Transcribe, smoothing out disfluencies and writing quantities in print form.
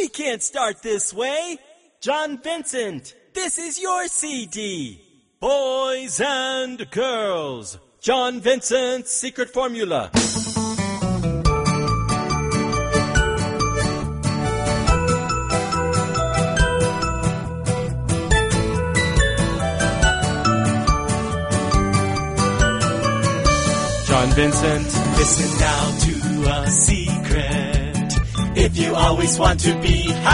We can't start this way. John Vincent, this is your CD. Boys and girls, John Vincent's secret formula. John Vincent, listen now to a secret. If you always want to be